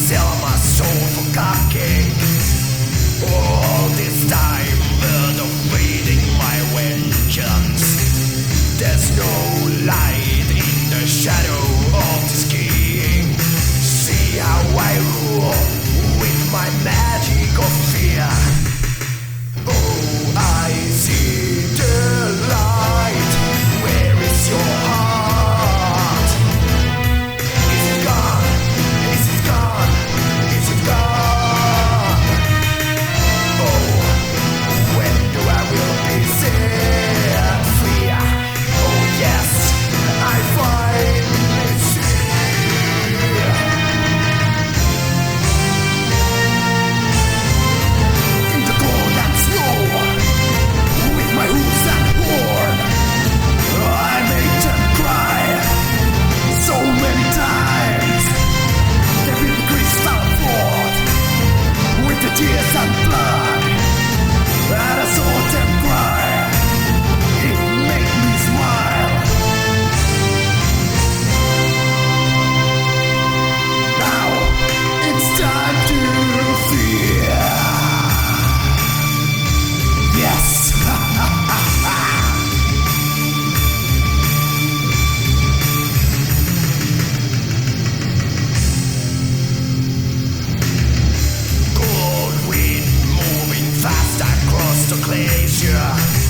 sell my soul for cupcake. All this time, bird of feeding my vengeance. There's no light in the shadow of this king. See how I rule with my magic of fear. Oh, I see the light. Where is your heart? Is it gone? Is it gone? Is it gone? Oh, when do I will be set free? Oh yes, I finally see. In the cold and snow, with my hooves and horn, I made them cry so many times. They will crystal forth with the tears and blood, and I saw them cry. It made me smile. Now it's time to fear. Yes. Cold wind moving fast across the glacier.